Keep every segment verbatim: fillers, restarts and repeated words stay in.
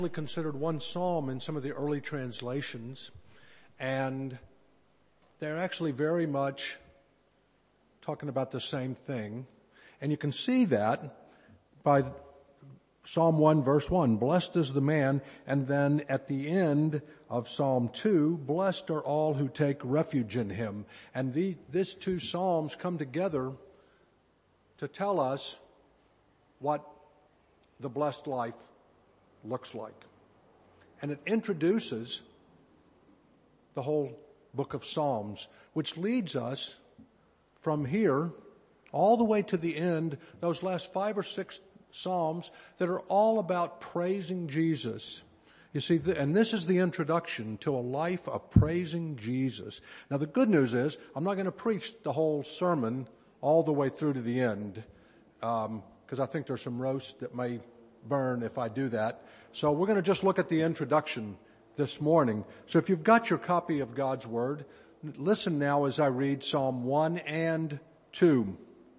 Considered one psalm in some of the early translations, and they're actually very much talking about the same thing. And you can see that by Psalm one verse one, blessed is the man, and then at the end of Psalm two, blessed are all who take refuge in him. And the, these two psalms come together to tell us what the blessed life looks like. And it introduces the whole book of Psalms, which leads us from here all the way to the end, those last five or six Psalms that are all about praising Jesus. You see, and this is the introduction to a life of praising Jesus. Now the good news is, I'm not going to preach the whole sermon all the way through to the end, um, because I think there's some roast that may burn if I do that. So we're going to just look at the introduction this morning. So if you've got your copy of God's Word, listen now as I read Psalm one and two.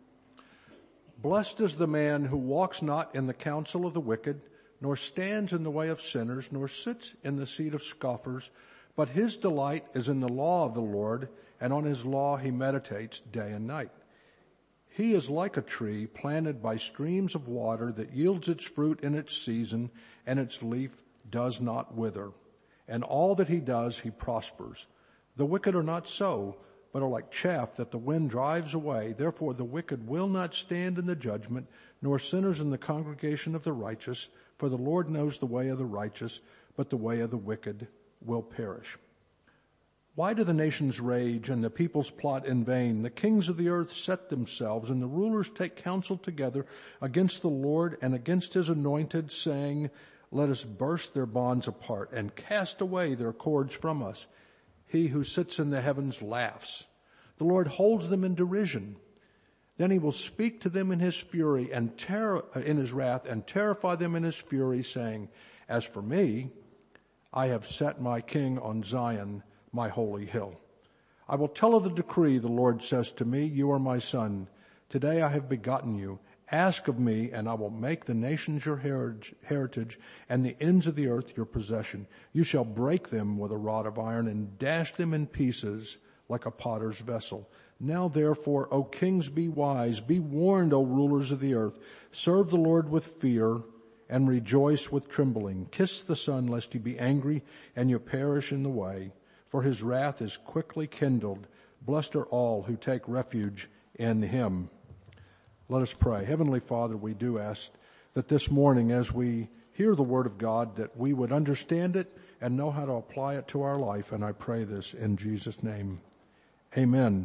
Blessed is the man who walks not in the counsel of the wicked, nor stands in the way of sinners, nor sits in the seat of scoffers, but his delight is in the law of the Lord, and on his law he meditates day and night. He is like a tree planted by streams of water that yields its fruit in its season, and its leaf does not wither. And all that he does, he prospers. The wicked are not so, but are like chaff that the wind drives away. Therefore the wicked will not stand in the judgment, nor sinners in the congregation of the righteous. For the Lord knows the way of the righteous, but the way of the wicked will perish. Why do the nations rage and the peoples plot in vain? The kings of the earth set themselves, and the rulers take counsel together against the Lord and against his anointed, saying, let us burst their bonds apart and cast away their cords from us. He who sits in the heavens laughs. The Lord holds them in derision. Then he will speak to them in his fury and terror, in his wrath, and terrify them in his fury, saying, as for me, I have set my king on Zion, my holy hill. I will tell of the decree. The Lord says to me, you are my son. Today I have begotten you. Ask of me, and I will make the nations your heritage and the ends of the earth your possession. You shall break them with a rod of iron and dash them in pieces like a potter's vessel. Now therefore, O kings, be wise. Be warned, O rulers of the earth. Serve the Lord with fear and rejoice with trembling. Kiss the Son, lest he be angry and you perish in the way. For his wrath is quickly kindled. Blessed are all who take refuge in him. Let us pray. Heavenly Father, we do ask that this morning as we hear the word of God, that we would understand it and know how to apply it to our life. And I pray this in Jesus' name. Amen.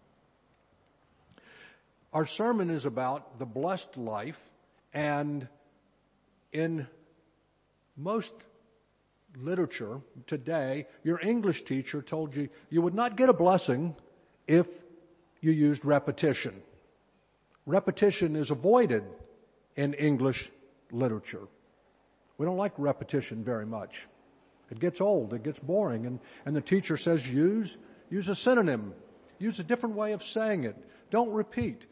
Our sermon is about the blessed life, and in most literature today, your English teacher told you you would not get a blessing if you used repetition. Repetition is avoided in English literature. We don't like repetition very much. It gets old, it gets boring, and, and the teacher says use, use a synonym, use a different way of saying it. Don't repeat.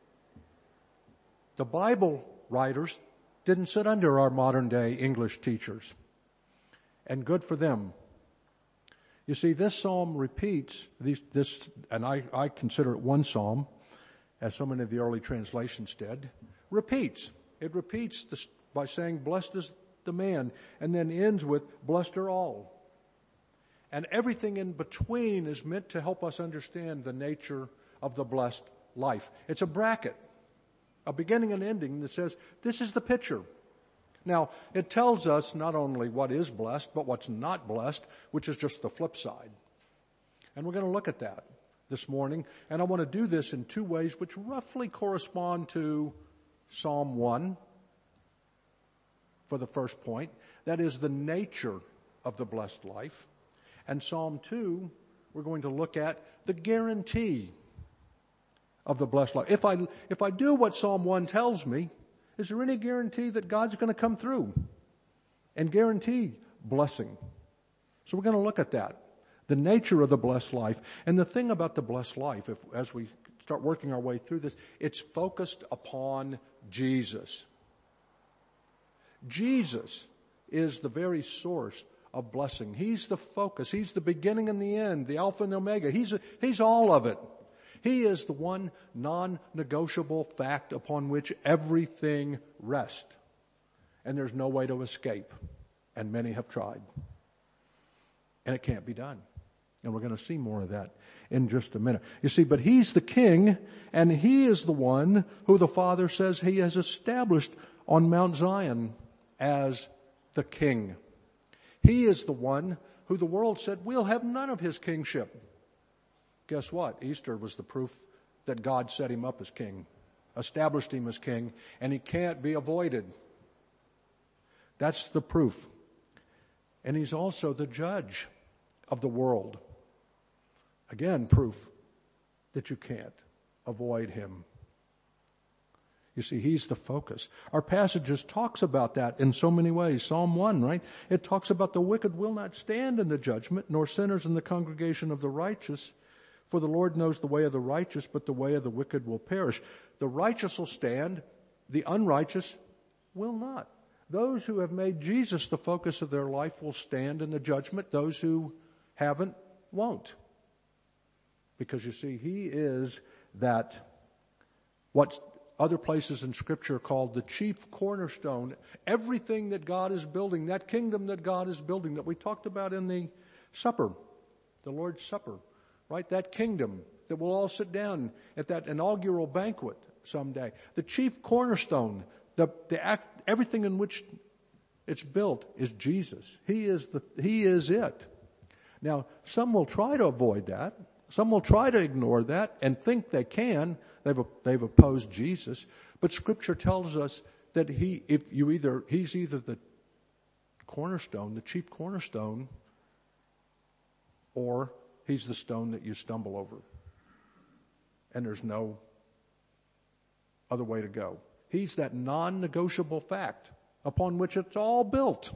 The Bible writers didn't sit under our modern day English teachers, and good for them. You see, this psalm repeats these, this, and I, I consider it one psalm, as so many of the early translations did, repeats. It repeats this by saying, blessed is the man, and then ends with, blessed are all. And everything in between is meant to help us understand the nature of the blessed life. It's a bracket, a beginning and ending that says, this is the picture. Now, it tells us not only what is blessed, but what's not blessed, which is just the flip side. And we're going to look at that this morning, and I want to do this in two ways which roughly correspond to Psalm one for the first point. That is the nature of the blessed life. And Psalm two, we're going to look at the guarantee of the blessed life. If I, if I do what Psalm one tells me, is there any guarantee that God's going to come through and guarantee blessing? So we're going to look at that. The nature of the blessed life. And the thing about the blessed life, if, as we start working our way through this, it's focused upon Jesus. Jesus is the very source of blessing. He's the focus. He's the beginning and the end, the Alpha and Omega. He's, he's all of it. He is the one non-negotiable fact upon which everything rests. And there's no way to escape. And many have tried. And it can't be done. And we're going to see more of that in just a minute. You see, but he's the king, and he is the one who the Father says he has established on Mount Zion as the king. He is the one who the world said, we'll have none of his kingship. Guess what? Easter was the proof that God set him up as king, established him as king, and he can't be avoided. That's the proof. And he's also the judge of the world. Again, proof that you can't avoid him. You see, he's the focus. Our passages talks about that in so many ways. Psalm one, right? It talks about the wicked will not stand in the judgment, nor sinners in the congregation of the righteous. For the Lord knows the way of the righteous, but the way of the wicked will perish. The righteous will stand, the unrighteous will not. Those who have made Jesus the focus of their life will stand in the judgment. Those who haven't won't. Because you see, he is that, what other places in Scripture are called the chief cornerstone. Everything that God is building, that kingdom that God is building, that we talked about in the supper, the Lord's Supper, right? That kingdom that we'll all sit down at that inaugural banquet someday. The chief cornerstone, the, the act, everything in which it's built is Jesus. He is the, he is it. Now, some will try to avoid that. Some will try to ignore that and think they can. They've, they've opposed Jesus. But Scripture tells us that he, if you either, he's either the cornerstone, the chief cornerstone, or he's the stone that you stumble over. And there's no other way to go. He's that non-negotiable fact upon which it's all built.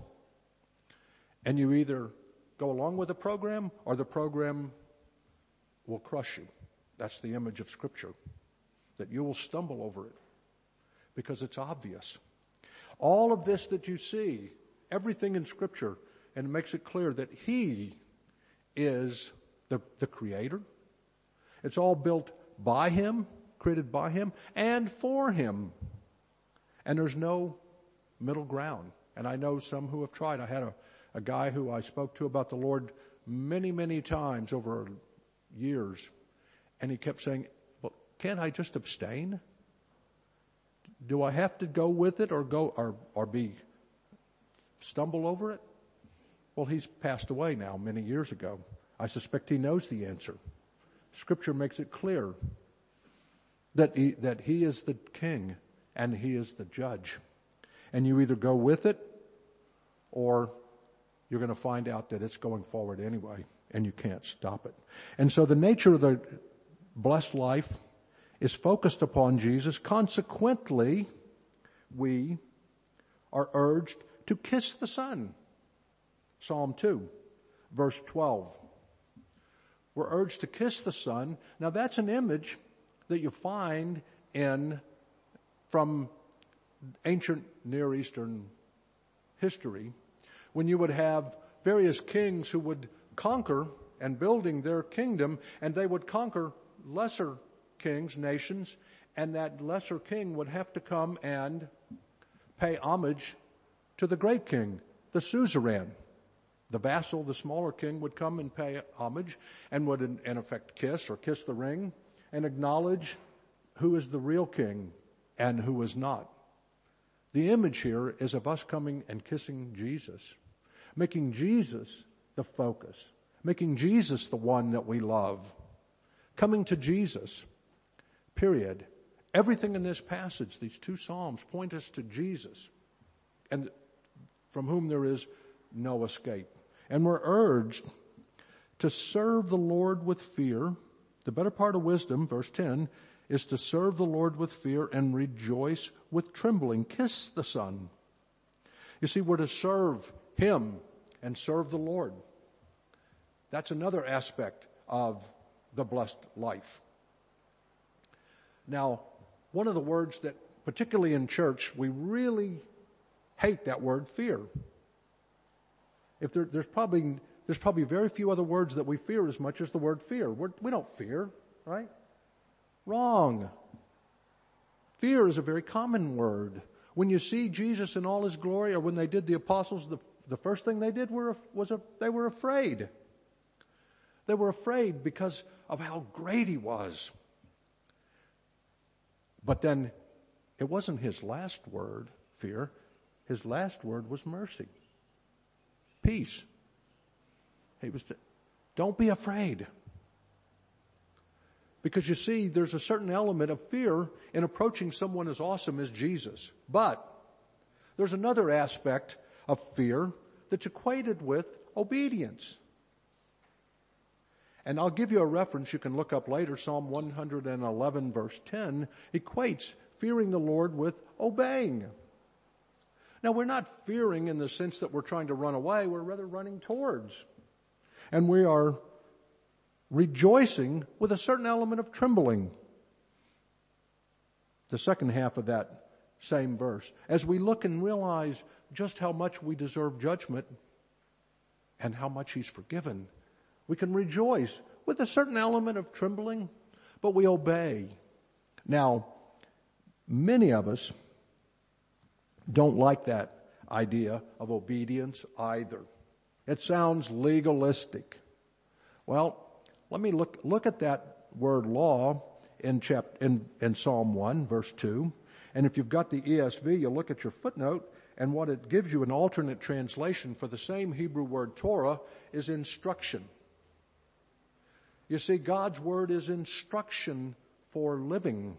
And you either go along with the program or the program will crush you. That's the image of Scripture. That you will stumble over it because it's obvious. All of this that you see, everything in Scripture, and it makes it clear that he is the, the creator. It's all built by him, created by him, and for him. And there's no middle ground. And I know some who have tried. I had a, a guy who I spoke to about the Lord many, many times over years. And he kept saying, well, can't I just abstain? Do I have to go with it or go or, or be stumble over it? Well, he's passed away now many years ago. I suspect he knows the answer. Scripture makes it clear that he, that he is the king and he is the judge. And you either go with it or you're going to find out that it's going forward anyway and you can't stop it. And so the nature of the blessed life is focused upon Jesus. Consequently, we are urged to kiss the Son. Psalm two, verse twelve. We're urged to kiss the Son. Now that's an image that you find in, from ancient Near Eastern history, when you would have various kings who would conquer and building their kingdom, and they would conquer lesser kings, nations, and that lesser king would have to come and pay homage to the great king, the suzerain. The vassal, the smaller king, would come and pay homage and would in, in effect kiss or kiss the ring and acknowledge who is the real king and who is not. The image here is of us coming and kissing Jesus, making Jesus the focus, making Jesus the one that we love, coming to Jesus, period. Everything in this passage, these two Psalms, point us to Jesus, and from whom there is no escape. And we're urged to serve the Lord with fear. The better part of wisdom, verse ten, is to serve the Lord with fear and rejoice with trembling. Kiss the Son. You see, we're to serve him and serve the Lord. That's another aspect of the blessed life. Now, one of the words that, particularly in church, we really hate that word fear. if there, there's probably there's probably very few other words that we fear as much as the word fear. We're, we don't fear, right? Wrong. Fear is a very common word. When you see Jesus in all his glory, or when they did the apostles, the, the first thing they did were, was a, they were afraid. They were afraid because of how great he was. But then it wasn't his last word, fear. His last word was mercy. Peace. He was, don't be afraid. Because you see, there's a certain element of fear in approaching someone as awesome as Jesus. But there's another aspect of fear that's equated with obedience. And I'll give you a reference you can look up later. Psalm one eleven verse ten equates fearing the Lord with obeying. Now, we're not fearing in the sense that we're trying to run away. We're rather running towards. And we are rejoicing with a certain element of trembling. The second half of that same verse. As we look and realize just how much we deserve judgment and how much he's forgiven, we can rejoice with a certain element of trembling, but we obey. Now, many of us don't like that idea of obedience either. It sounds legalistic. Well, let me look, look at that word law in, chap, in, in Psalm one, verse two. And if you've got the E S V, you'll look at your footnote, and what it gives you, an alternate translation for the same Hebrew word Torah, is instruction. You see, God's word is instruction for living.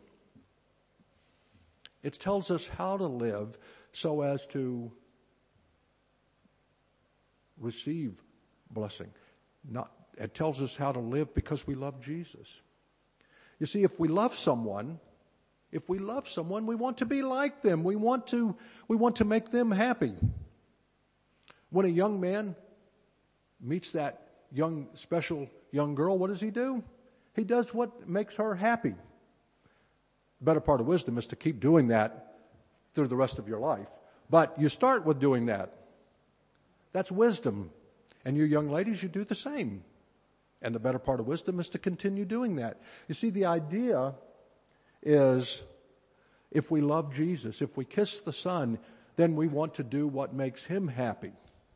It tells us how to live so as to receive blessing. Not, it tells us how to live because we love Jesus. You see, if we love someone, if we love someone, we want to be like them. We want to, we want to make them happy. When a young man meets that young, special young girl, what does he do? He does what makes her happy. The better part of wisdom is to keep doing that through the rest of your life. But you start with doing that. That's wisdom. And you young ladies, you do the same. And the better part of wisdom is to continue doing that. You see, the idea is if we love Jesus, if we kiss the Son, then we want to do what makes him happy.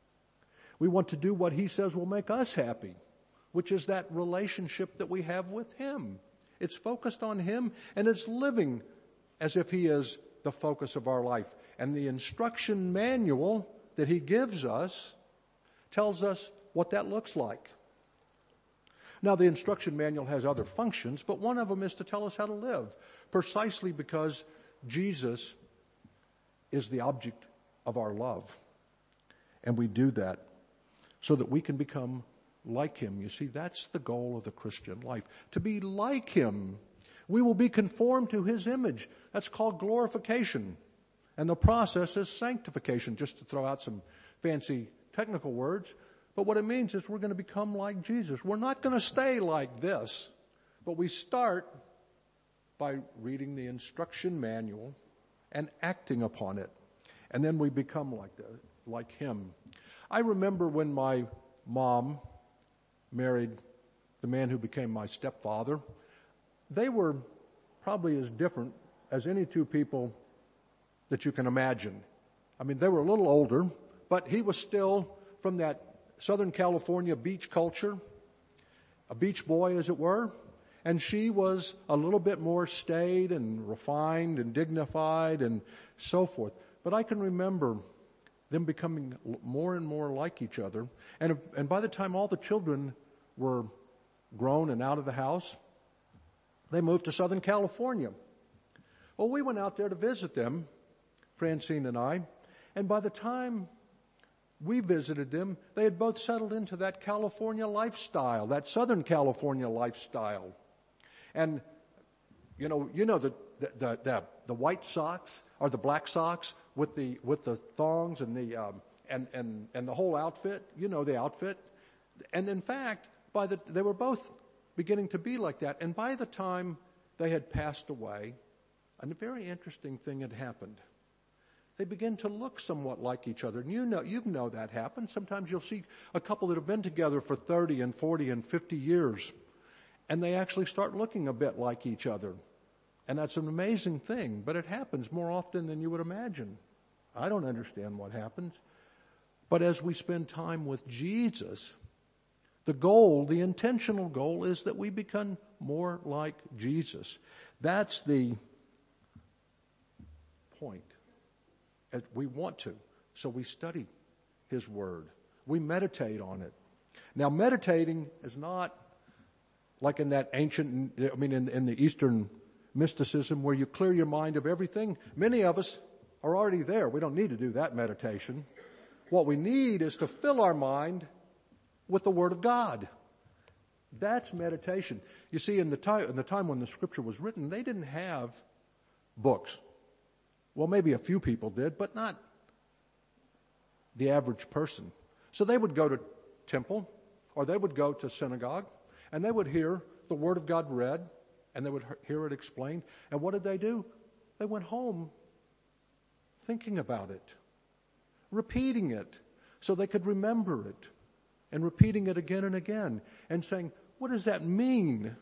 We want to do what he says will make us happy, which is that relationship that we have with him. It's focused on him, and it's living as if he is the focus of our life. And the instruction manual that he gives us tells us what that looks like. Now, the instruction manual has other functions, but one of them is to tell us how to live, precisely because Jesus is the object of our love. And we do that so that we can become like him. You see, that's the goal of the Christian life, to be like him. We will be conformed to his image. That's called glorification. And the process is sanctification, just to throw out some fancy technical words. But what it means is we're going to become like Jesus. We're not going to stay like this, but we start by reading the instruction manual and acting upon it. And then we become like that, like him. I remember when my mom married the man who became my stepfather. They were probably as different as any two people that you can imagine. I mean, they were a little older, but he was still from that Southern California beach culture, a beach boy, as it were, and she was a little bit more staid and refined and dignified and so forth. But I can remember them becoming more and more like each other. And, and by the time all the children were grown and out of the house, they moved to Southern California. Well, we went out there to visit them, Francine and I, and by the time we visited them, they had both settled into that California lifestyle, that Southern California lifestyle. And, you know, you know the, the, the, the white socks or the black socks with the, with the thongs and the, um, and, and, and the whole outfit, you know, the outfit. And in fact, by the, they were both beginning to be like that. And by the time they had passed away, a very interesting thing had happened. They begin to look somewhat like each other. And you know, you know that happens. Sometimes you'll see a couple that have been together for thirty and forty and fifty years, and they actually start looking a bit like each other. And that's an amazing thing, but it happens more often than you would imagine. I don't understand what happens. But as we spend time with Jesus, the goal, the intentional goal, is that we become more like Jesus. That's the point. We want to. So we study His Word. We meditate on it. Now, meditating is not like in that ancient, I mean, in, in the Eastern mysticism where you clear your mind of everything. Many of us are already there. We don't need to do that meditation. What we need is to fill our mind with the Word of God. That's meditation. You see, in the time, in the time when the Scripture was written, they didn't have books. Well, maybe a few people did, but not the average person. So they would go to temple, or they would go to synagogue, and they would hear the Word of God read, and they would hear it explained. And what did they do? They went home thinking about it, repeating it, so they could remember it, and repeating it again and again, and saying, what does that mean?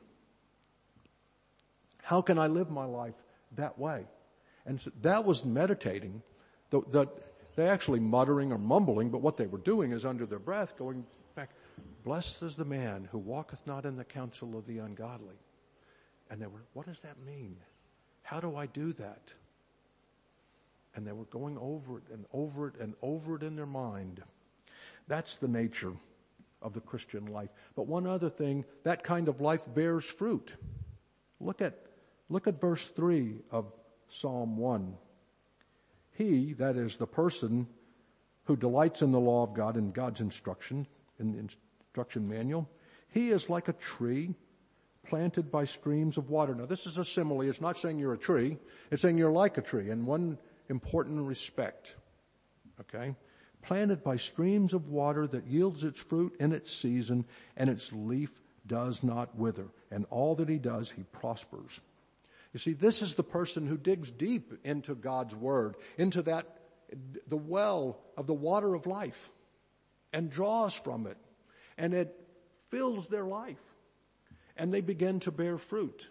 How can I live my life that way? And so that was meditating. The, the, they actually muttering or mumbling, but what they were doing is under their breath going back, blessed is the man who walketh not in the counsel of the ungodly. And they were, what does that mean? How do I do that? And they were going over it and over it and over it in their mind. That's the nature of the Christian life. But one other thing, that kind of life bears fruit. Look at, look at verse three of Psalm one. He, that is the person who delights in the law of God and God's instruction, in the instruction manual, he is like a tree planted by streams of water. Now this is a simile. It's not saying you're a tree. It's saying you're like a tree in one important respect. Okay? Planted by streams of water that yields its fruit in its season, and its leaf does not wither. And all that he does, he prospers. You see, this is the person who digs deep into God's Word, into that, the well of the water of life, and draws from it. And it fills their life. And they begin to bear fruit.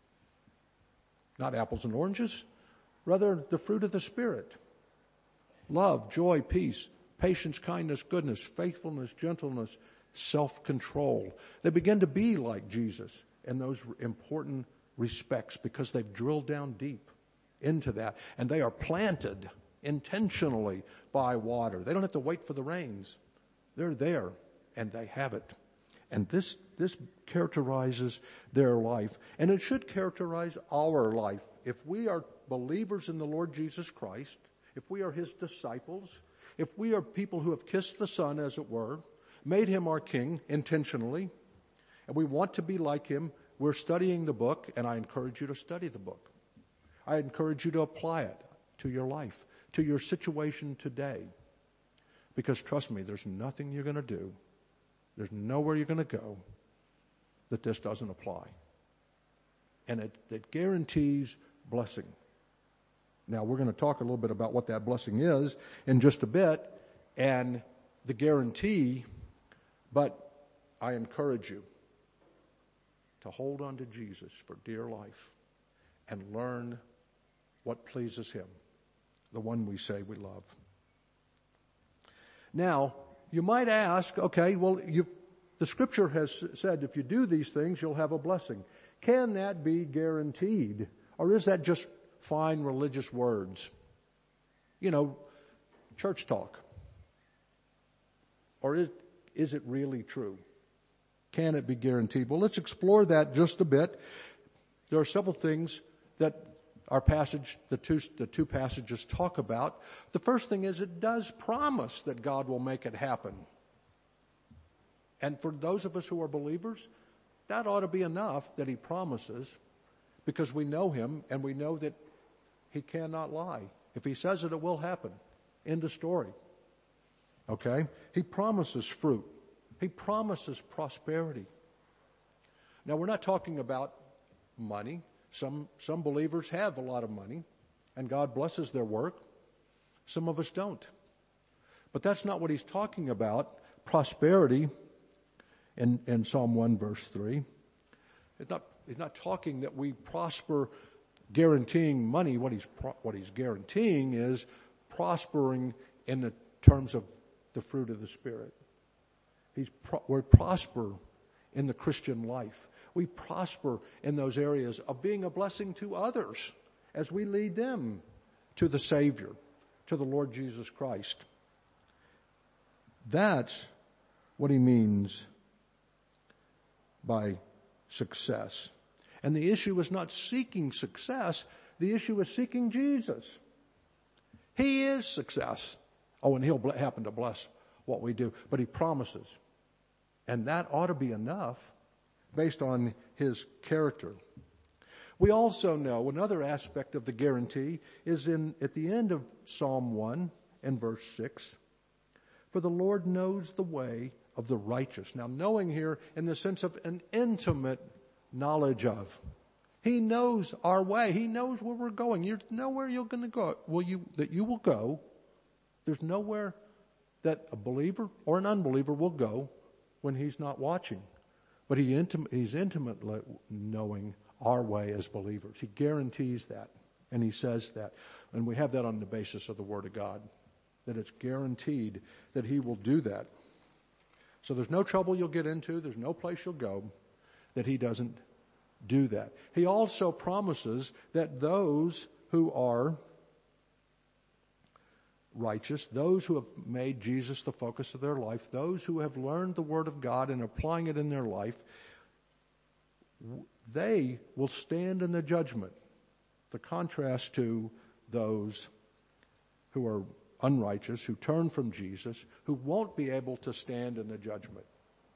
Not apples and oranges, rather the fruit of the Spirit. Love, joy, peace, patience, kindness, goodness, faithfulness, gentleness, self-control. They begin to be like Jesus in those important respects because they've drilled down deep into that. And they are planted intentionally by water. They don't have to wait for the rains. They're there and they have it. And this, this characterizes their life. And it should characterize our life. If we are believers in the Lord Jesus Christ, if we are His disciples, if we are people who have kissed the Son, as it were, made Him our King intentionally, and we want to be like Him, we're studying the book, and I encourage you to study the book. I encourage you to apply it to your life, to your situation today. Because trust me, there's nothing you're going to do, there's nowhere you're going to go that this doesn't apply. And it, it guarantees blessing. Now, we're going to talk a little bit about what that blessing is in just a bit, and the guarantee, but I encourage you to hold on to Jesus for dear life and learn what pleases Him, the one we say we love. Now, you might ask, okay, well, you've, the Scripture has said if you do these things, you'll have a blessing. Can that be guaranteed? Or is that just fine religious words? You know, church talk. Or is, is it really true? Can it be guaranteed? Well, let's explore that just a bit. There are several things that our passage, the two, the two passages talk about. The first thing is it does promise that God will make it happen. And for those of us who are believers, that ought to be enough that He promises, because we know Him and we know that He cannot lie. If He says it, it will happen. End of story. Okay? He promises fruit. He promises prosperity. Now, we're not talking about money. Some, some believers have a lot of money, and God blesses their work. Some of us don't. But that's not what he's talking about, prosperity in, in Psalm one verse three. It's not, he's not talking that we prosper guaranteeing money. What he's, what he's guaranteeing is prospering in the terms of the fruit of the Spirit. He's pro- we prosper in the Christian life. We prosper in those areas of being a blessing to others as we lead them to the Savior, to the Lord Jesus Christ. That's what he means by success. And the issue is not seeking success. The issue is seeking Jesus. He is success. Oh, and he'll happen to bless what we do. But he promises. And that ought to be enough based on his character. We also know another aspect of the guarantee is in at the end of Psalm one and verse six. For the Lord knows the way of the righteous. Now, knowing here in the sense of an intimate knowledge of. He knows our way. He knows where we're going. There's nowhere you're going to go. Will you, that you will go. There's nowhere that a believer or an unbeliever will go when he's not watching. But he intim- he's intimately knowing our way as believers. He guarantees that. And he says that. And we have that on the basis of the Word of God. That it's guaranteed that he will do that. So there's no trouble you'll get into. There's no place you'll go that he doesn't do that. He also promises that those who are righteous, those who have made Jesus the focus of their life, those who have learned the Word of God and applying it in their life, they will stand in the judgment. The contrast to those who are unrighteous, who turn from Jesus, who won't be able to stand in the judgment.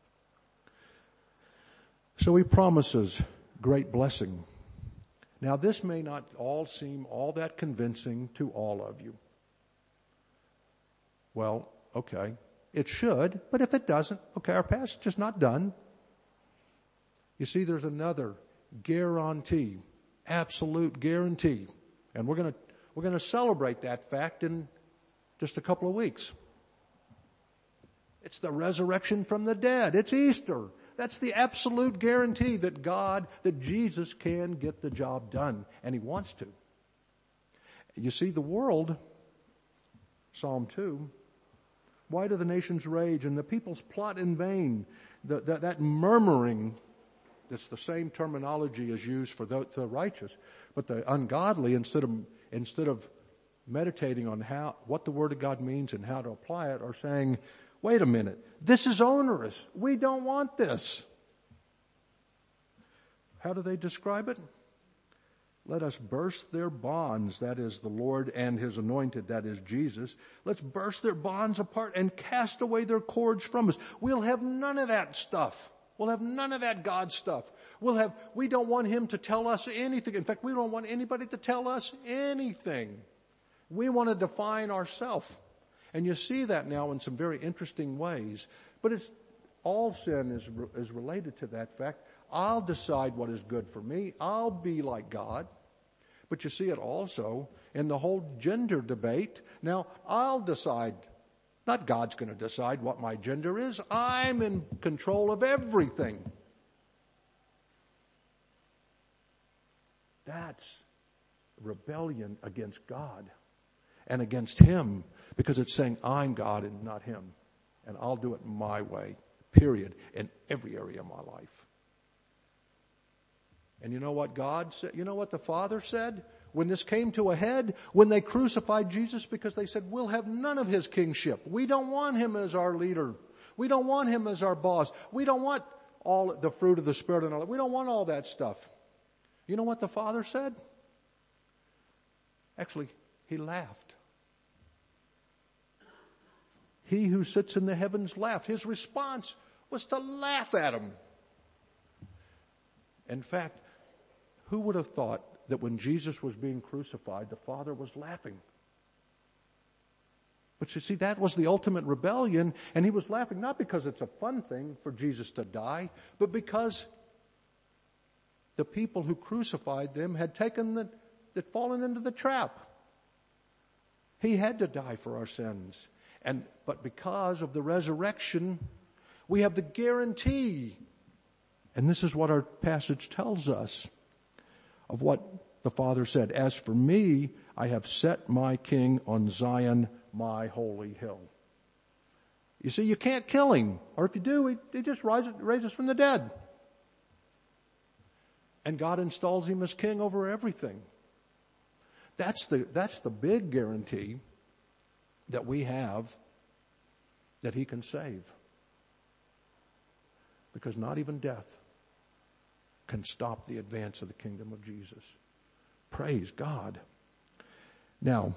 So he promises great blessing. Now, this may not all seem all that convincing to all of you. Well, okay, it should, but if it doesn't, okay, our passage is not done. You see, there's another guarantee, absolute guarantee, and we're going to we're going to celebrate that fact in just a couple of weeks. It's the resurrection from the dead. It's Easter. That's the absolute guarantee that God, that Jesus can get the job done, and he wants to. You see, the world, Psalm two, why do the nations rage and the peoples plot in vain? The, the, that murmuring, that's the same terminology as used for the, the righteous, but the ungodly, instead of instead of meditating on how what the Word of God means and how to apply it, are saying, wait a minute, this is onerous. We don't want this. How do they describe it? Let us burst their bonds, that is the Lord and his anointed, that is Jesus. Let's burst their bonds apart and cast away their cords from us. We'll have none of that stuff. We'll have none of that God stuff. We'll have, we don't want him to tell us anything. In fact, we don't want anybody to tell us anything. We want to define ourselves. And you see that now in some very interesting ways. But it's, all sin is, is related to that fact. I'll decide what is good for me. I'll be like God. But you see it also in the whole gender debate. Now, I'll decide. Not God's going to decide what my gender is. I'm in control of everything. That's rebellion against God and against him, because it's saying I'm God and not him. And I'll do it my way, period, in every area of my life. And you know what God said? You know what the Father said when this came to a head? When they crucified Jesus, because they said, we'll have none of his kingship. We don't want him as our leader. We don't want him as our boss. We don't want all the fruit of the Spirit and all that. We don't want all that stuff. You know what the Father said? Actually, he laughed. He who sits in the heavens laughed. His response was to laugh at him. In fact, who would have thought that when Jesus was being crucified, the Father was laughing? But you see, that was the ultimate rebellion, and he was laughing not because it's a fun thing for Jesus to die, but because the people who crucified them had taken the, had fallen into the trap. He had to die for our sins. And, but because of the resurrection, we have the guarantee. And this is what our passage tells us of what the Father said. As for me, I have set my king on Zion, my holy hill. You see, you can't kill him. Or if you do, he, he just rises, raises from the dead. And God installs him as king over everything. That's the, that's the big guarantee that we have that he can save. Because not even death can stop the advance of the kingdom of Jesus. Praise God. Now,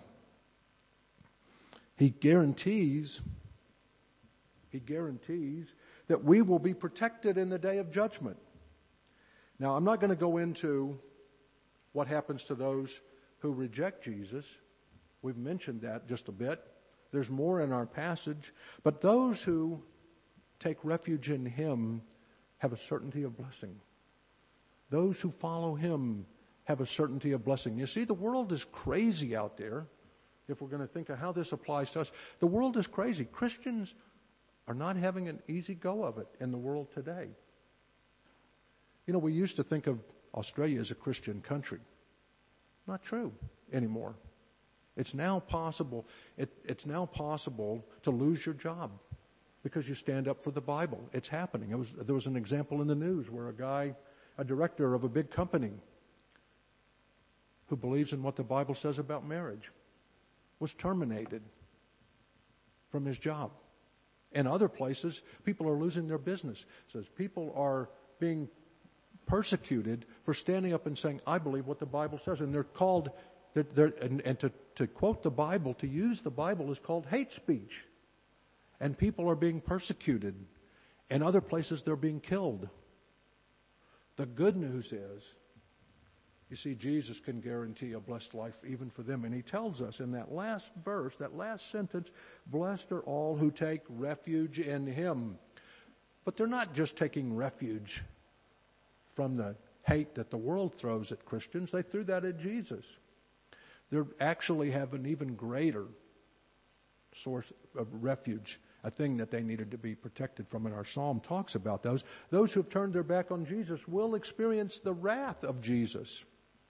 he guarantees, he guarantees that we will be protected in the day of judgment. Now, I'm not going to go into what happens to those who reject Jesus. We've mentioned that just a bit. There's more in our passage. But those who take refuge in him have a certainty of blessing. Those who follow him have a certainty of blessing. You see, the world is crazy out there. If we're going to think of how this applies to us, the world is crazy. Christians are not having an easy go of it in the world today. You know, we used to think of Australia as a Christian country. Not true anymore. It's now possible, it, it's now possible to lose your job because you stand up for the Bible. It's happening. It was, there was an example in the news where a guy, a director of a big company who believes in what the Bible says about marriage, was terminated from his job. In other places, people are losing their business. It says people are being persecuted for standing up and saying, I believe what the Bible says. And they're called, they're, they're, and, and to, to quote the Bible, to use the Bible is called hate speech. And people are being persecuted. In other places, they're being killed. The good news is, you see, Jesus can guarantee a blessed life even for them. And he tells us in that last verse, that last sentence, blessed are all who take refuge in him. But they're not just taking refuge from the hate that the world throws at Christians. They threw that at Jesus. They actually have an even greater source of refuge, a thing that they needed to be protected from. And our psalm talks about those. Those who have turned their back on Jesus will experience the wrath of Jesus.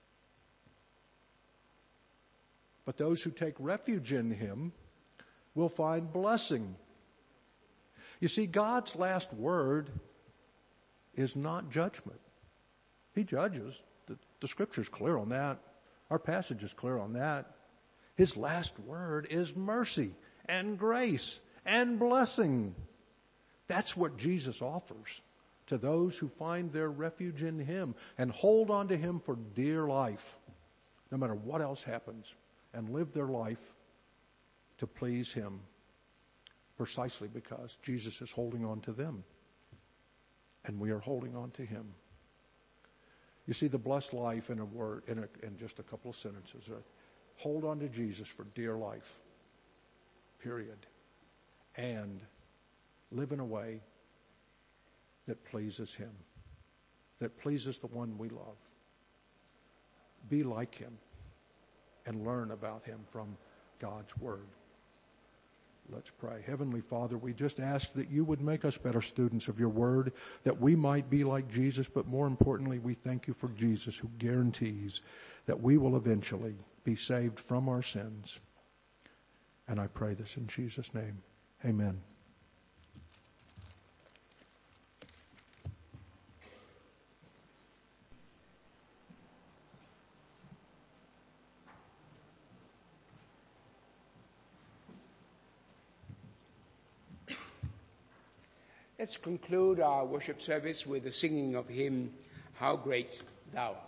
But those who take refuge in him will find blessing. You see, God's last word is not judgment. He judges. The, the scripture's clear on that. Our passage is clear on that. His last word is mercy and grace and blessing. That's what Jesus offers to those who find their refuge in him and hold on to him for dear life, no matter what else happens, and live their life to please him, precisely because Jesus is holding on to them and we are holding on to him. You see, the blessed life in a word, in, a, in just a couple of sentences. Right? Hold on to Jesus for dear life, period. And live in a way that pleases him, that pleases the one we love. Be like him and learn about him from God's word. Let's pray. Heavenly Father, we just ask that you would make us better students of your word, that we might be like Jesus, but more importantly, we thank you for Jesus, who guarantees that we will eventually be saved from our sins. And I pray this in Jesus' name. Amen. Let's conclude our worship service with the singing of hymn, How Great Thou Art.